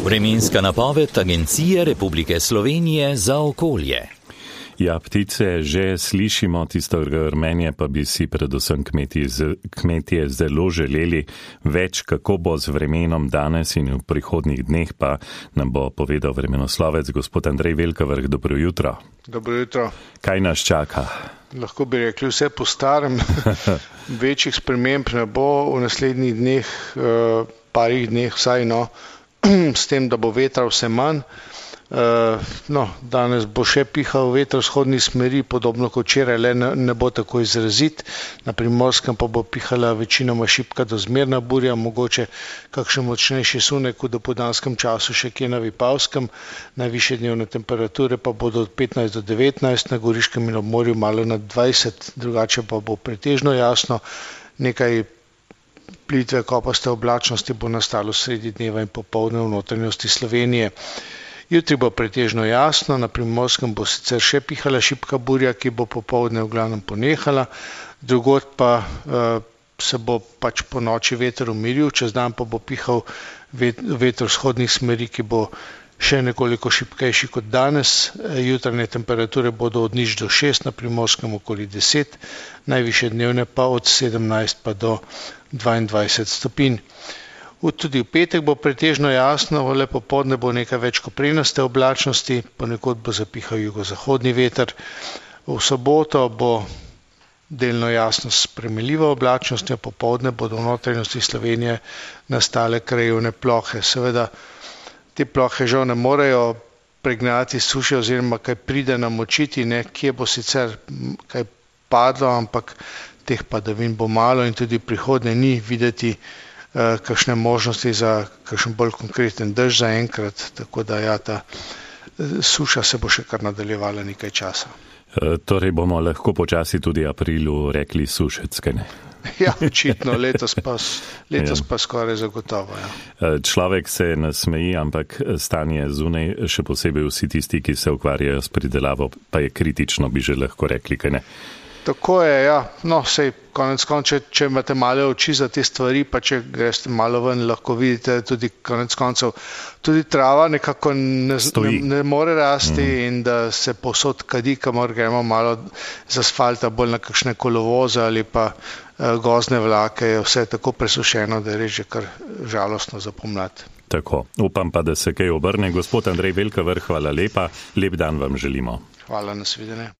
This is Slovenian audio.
Vremenska napoved Agencije Republike Slovenije za okolje. Ja, ptice že slišimo, tisto grmenje pa bi si predvsem kmetje zelo želeli. Več, kako bo z vremenom danes in v prihodnjih dneh, pa nam bo povedal vremenoslovec gospod Andrej Velkavrh. Dobro jutro. Dobro jutro. Kaj nas čaka? Lahko bi rekli vse po starem. Večjih sprememb ne bo v naslednjih dneh, parih dneh vsaj, s tem, da bo vetra vse manj. Danes bo še pihal veter vzhodni smeri, podobno kot včeraj, le ne bo tako izrazit. Na Primorskem pa bo pihala večinoma šibka do zmerna burja, mogoče kakšen močnejši sunek v dopoldanskem času še kje na Vipavskem. Najvišje dnevne temperature pa bodo od 15 do 19, na Goriškem in ob morju malo nad 20, drugače pa bo pretežno jasno. Nekaj plitve kopaste oblačnosti bo nastalo sredi dneva in popoldne v notranjosti Slovenije. Jutri bo pretežno jasno, na Primorskem bo sicer še pihala šibka burja, ki bo popoldne v glavnem ponehala, drugod pa se bo pač po noči veter umiril, čez dan pa bo pihal veter vzhodnih smeri, ki bo še nekoliko šibkejši kot danes. Jutranje temperature bodo od 0 do 6, na Primorskem okoli 10, najvišje dnevne pa od 17 pa do 22 stopinj. Tudi v petek bo pretežno jasno, le popoldne bo nekaj več koprenaste oblačnosti, ponekod bo zapihal jugozahodni veter. V soboto bo delno jasno s spremenljivo oblačnostjo, popoldne bodo v notranjosti Slovenije nastale krajevne plohe. Seveda te plohe žal ne morejo pregnati suše oziroma kaj pride namočiti, kje bo sicer kaj padlo, ampak teh padavin bo malo in tudi prihodnje ni videti kakšne možnosti za kakšen bolj konkreten dež za enkrat, tako da ta suša se bo še kar nadaljevala nekaj časa. Torej bomo lahko počasi tudi aprilu rekli sušec, kaj ne? Ja, očitno, letos pa skoraj zagotovo. Ja. Človek se nasmeji, ampak stanje zunaj, še posebej vsi tisti, ki se ukvarjajo s pridelavo, pa je kritično, bi že lahko rekli, kaj ne? Tako je, ja. Sej konec koncev, če imate male oči za te stvari, pa če greste malo ven, lahko vidite tudi konec koncev, tudi trava nekako ne more rasti in da se povsod kadi, kamor gremo malo z asfalta, bolj na kakšne kolovoze ali pa gozdne vlake, je vse tako presušeno, da je res že kar žalostno za pomlad. Tako, upam pa, da se kaj obrne. Gospod Andrej Velkavrh, hvala lepa, lep dan vam želimo. Hvala, nasvidenje.